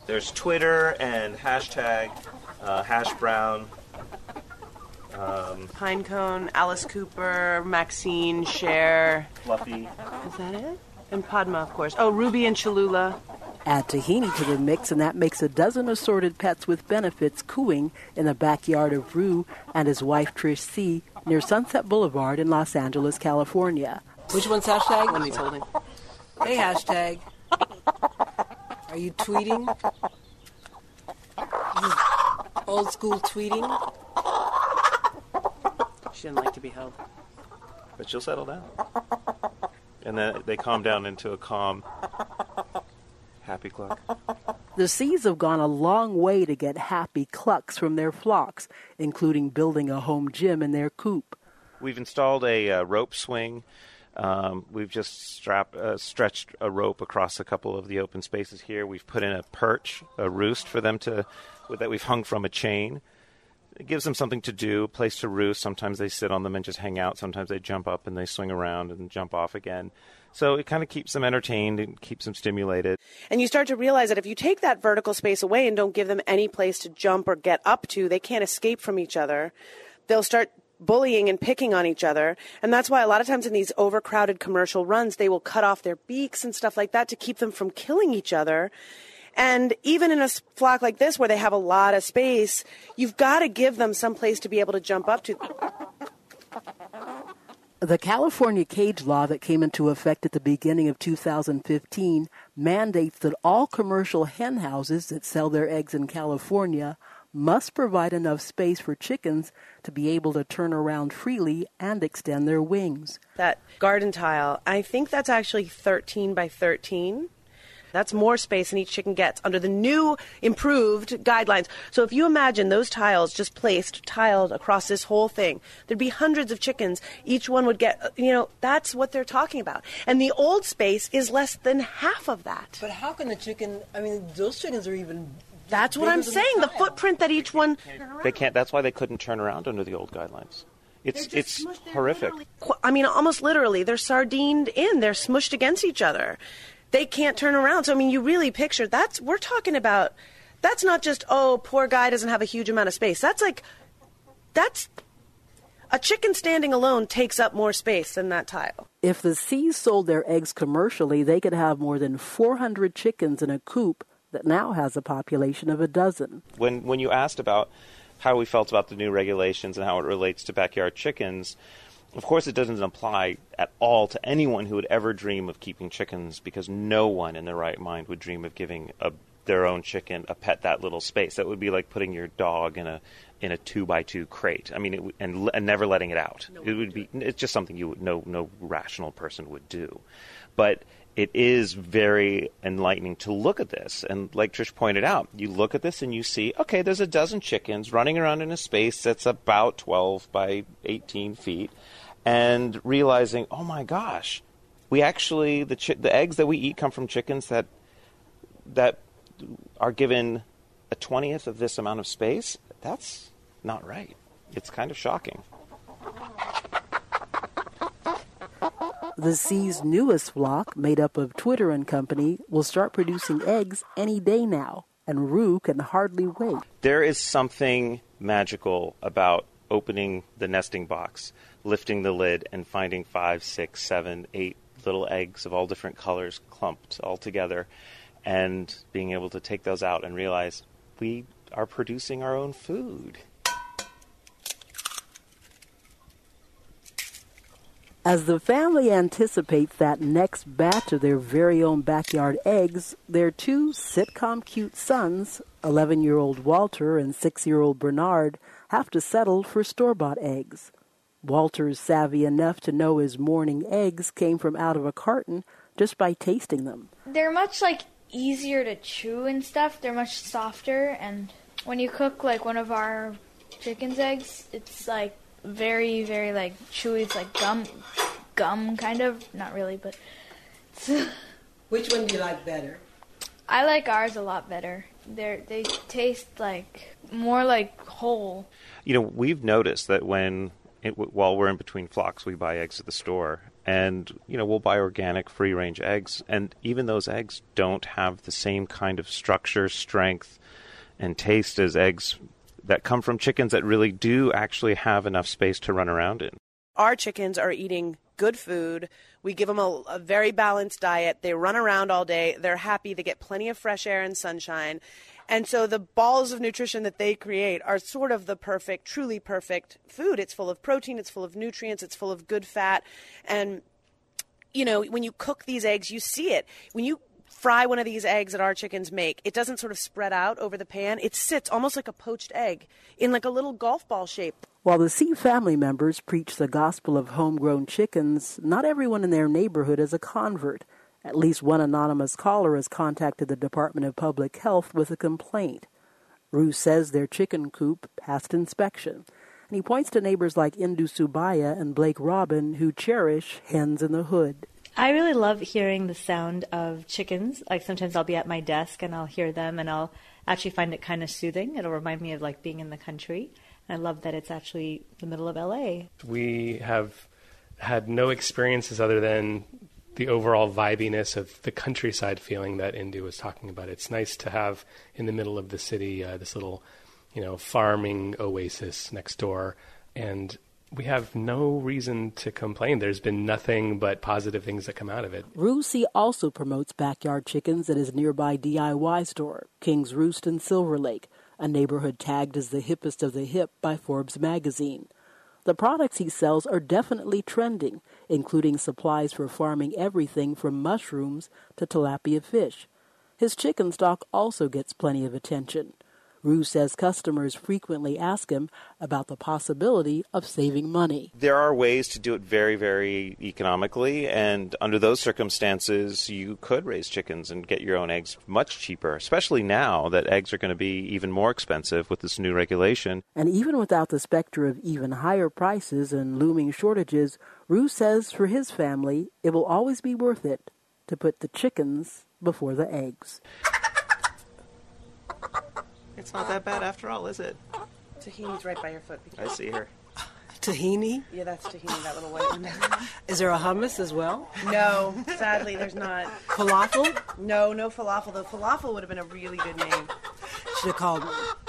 There's Twitter and hashtag Hash Brown. Pinecone, Alice Cooper, Maxine, Cher. Fluffy. Is that it? And Padma, of course. Oh, Ruby and Cholula. Add tahini to the mix, and that makes a dozen assorted pets with benefits cooing in the backyard of Rue and his wife Trish C. near Sunset Boulevard in Los Angeles, California. Which one's hashtag? One he's holding. Hey, hashtag. Are you tweeting? Old school tweeting? She didn't like to be held. But she'll settle down. And then they calm down into a calm, happy cluck. The C's have gone a long way to get happy clucks from their flocks, including building a home gym in their coop. We've installed a rope swing. We've just stretched a rope across a couple of the open spaces here. We've put in a perch, a roost for them that we've hung from a chain. It gives them something to do, a place to roost. Sometimes they sit on them and just hang out. Sometimes they jump up and they swing around and jump off again. So it kind of keeps them entertained and keeps them stimulated. And you start to realize that if you take that vertical space away and don't give them any place to jump or get up to, they can't escape from each other. They'll start bullying and picking on each other. And that's why a lot of times in these overcrowded commercial runs, they will cut off their beaks and stuff like that to keep them from killing each other. And even in a flock like this where they have a lot of space, you've got to give them some place to be able to jump up to. The California cage law that came into effect at the beginning of 2015 mandates that all commercial hen houses that sell their eggs in California must provide enough space for chickens to be able to turn around freely and extend their wings. That garden tile, I think that's actually 13 by 13. That's more space than each chicken gets under the new improved guidelines. So if you imagine those tiles just tiled across this whole thing, there'd be hundreds of chickens. Each one would get, that's what they're talking about. And the old space is less than half of that. But how can those chickens are even... That's what I'm saying, the footprint that each one... They can't, that's why they couldn't turn around under the old guidelines. It's horrific. Almost literally, they're sardined in. They're smushed against each other. They can't turn around. So, you really picture, we're talking about, that's not just, poor guy doesn't have a huge amount of space. That's a chicken standing alone takes up more space than that tile. If the C's sold their eggs commercially, they could have more than 400 chickens in a coop that now has a population of a dozen. When you asked about how we felt about the new regulations and how it relates to backyard chickens, of course, it doesn't apply at all to anyone who would ever dream of keeping chickens, because no one in their right mind would dream of giving their own chicken a pet that little space. That would be like putting your dog in a 2x2 crate. And never letting it out. It's just something no rational person would do. But it is very enlightening to look at this. And like Trish pointed out, you look at this and you see, okay, there's a dozen chickens running around in a space that's about 12 by 18 feet. And realizing, oh my gosh, we actually, the eggs that we eat come from chickens that are given a 20th of this amount of space. That's not right. It's kind of shocking. The C's newest flock, made up of Twitter and company, will start producing eggs any day now, and Rue can hardly wait. There is something magical about opening the nesting box, lifting the lid, and finding 5, 6, 7, 8 little eggs of all different colors clumped all together, and being able to take those out and realize we are producing our own food. As the family anticipates that next batch of their very own backyard eggs, their two sitcom-cute sons, 11-year-old Walter and 6-year-old Bernard, have to settle for store-bought eggs. Walter's savvy enough to know his morning eggs came from out of a carton just by tasting them. They're much, easier to chew and stuff. They're much softer, and when you cook, one of our chicken's eggs, it's, very, very, chewy. It's like gum, kind of. Not really, but... Which one do you like better? I like ours a lot better. They taste, more like whole. We've noticed that while we're in between flocks, we buy eggs at the store, And, we'll buy organic, free-range eggs. And even those eggs don't have the same kind of structure, strength, and taste as eggs that come from chickens that really do actually have enough space to run around in. Our chickens are eating good food. We give them a very balanced diet. They run around all day. They're happy. They get plenty of fresh air and sunshine. And so the balls of nutrition that they create are sort of the perfect, truly perfect food. It's full of protein. It's full of nutrients. It's full of good fat. And, when you cook these eggs, you see it. When you fry one of these eggs that our chickens make, it doesn't sort of spread out over the pan. It sits almost like a poached egg in like a little golf ball shape. While the C family members preach the gospel of homegrown chickens, not everyone in their neighborhood is a convert. At least one anonymous caller has contacted the Department of Public Health with a complaint. Ruth says their chicken coop passed inspection, and he points to neighbors like Indu Subaya and Blake Robin who cherish hens in the hood. I really love hearing the sound of chickens. Like sometimes I'll be at my desk and I'll hear them and I'll actually find it kind of soothing. It'll remind me of like being in the country. And I love that it's actually the middle of LA. We have had no experiences other than the overall vibiness of the countryside feeling that Indu was talking about. It's nice to have in the middle of the city this little, farming oasis next door. And we have no reason to complain. There's been nothing but positive things that come out of it. Rusi also promotes backyard chickens at his nearby DIY store, King's Roost in Silver Lake, a neighborhood tagged as the hippest of the hip by Forbes magazine. The products he sells are definitely trending, including supplies for farming everything from mushrooms to tilapia fish. His chicken stock also gets plenty of attention. Rue says customers frequently ask him about the possibility of saving money. There are ways to do it very, very economically, and under those circumstances, you could raise chickens and get your own eggs much cheaper, especially now that eggs are going to be even more expensive with this new regulation. And even without the specter of even higher prices and looming shortages, Rue says for his family, it will always be worth it to put the chickens before the eggs. It's not that bad after all, is it? Tahini's right by your foot. I see her. Tahini? Yeah, that's tahini, that little white one. Is there a hummus as well? No, sadly, there's not. Falafel? No falafel. The falafel would have been a really good name. Should have called